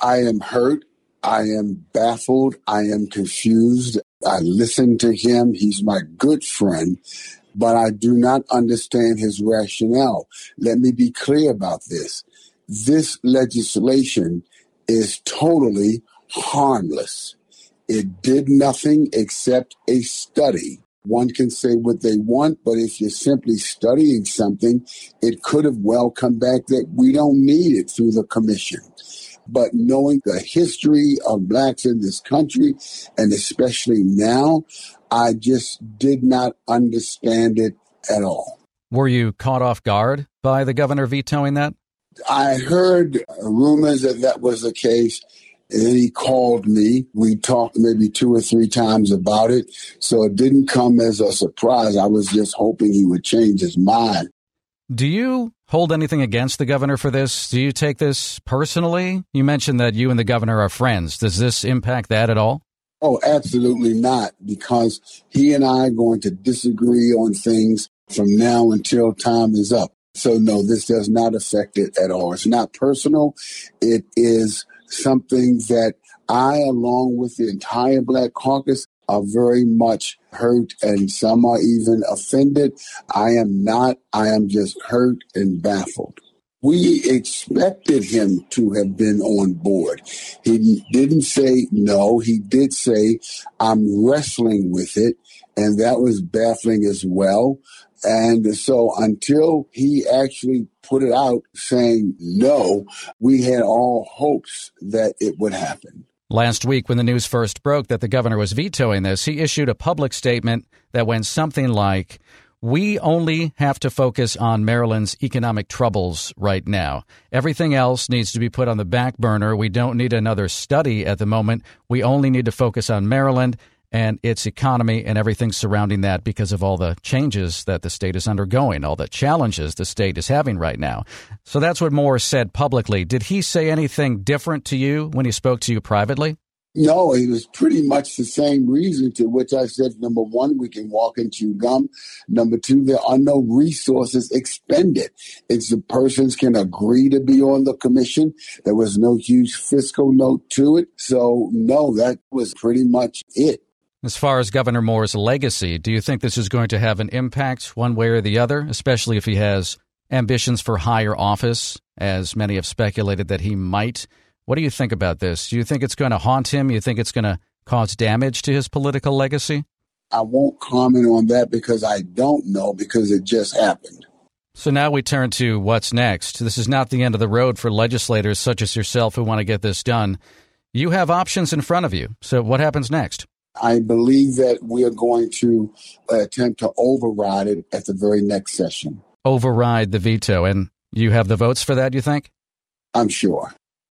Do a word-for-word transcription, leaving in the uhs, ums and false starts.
I am hurt. I am baffled. I am confused. I listen to him. He's my good friend, but I do not understand his rationale. Let me be clear about this. This legislation is totally harmless. It did nothing except a study. One can say what they want, but if you're simply studying something, it could have well come back that we don't need it through the commission. But knowing the history of blacks in this country, and especially now, I just did not understand it at all. Were you caught off guard by the governor vetoing that? I heard rumors that that was the case. And then he called me. We talked maybe two or three times about it. So it didn't come as a surprise. I was just hoping he would change his mind. Do you hold anything against the governor for this? Do you take this personally? You mentioned that you and the governor are friends. Does this impact that at all? Oh, absolutely not, because he and I are going to disagree on things from now until time is up. So, no, this does not affect it at all. It's not personal. It is something that I, along with the entire Black Caucus, are very much hurt, and some are even offended. I am not. I am just hurt and baffled. We expected him to have been on board. He didn't say no. He did say, I'm wrestling with it, and that was baffling as well. And so until he actually put it out saying no, we had all hopes that it would happen. Last week, when the news first broke that the governor was vetoing this, he issued a public statement that went something like, we only have to focus on Maryland's economic troubles right now. Everything else needs to be put on the back burner. We don't need another study at the moment. We only need to focus on Maryland and its economy and everything surrounding that because of all the changes that the state is undergoing, all the challenges the state is having right now. So that's what Moore said publicly. Did he say anything different to you when he spoke to you privately? No, it was pretty much the same reason to which I said, number one, we can walk and chew gum. Number two, there are no resources expended. It's the persons can agree to be on the commission. There was no huge fiscal note to it. So, no, that was pretty much it. As far as Governor Moore's legacy, do you think this is going to have an impact one way or the other, especially if he has ambitions for higher office, as many have speculated that he might? What do you think about this? Do you think it's going to haunt him? You think it's going to cause damage to his political legacy? I won't comment on that because I don't know, because it just happened. So now we turn to what's next. This is not the end of the road for legislators such as yourself who want to get this done. You have options in front of you. So what happens next? I believe that we are going to attempt to override it at the very next session. Override the veto. And you have the votes for that, you think? I'm sure.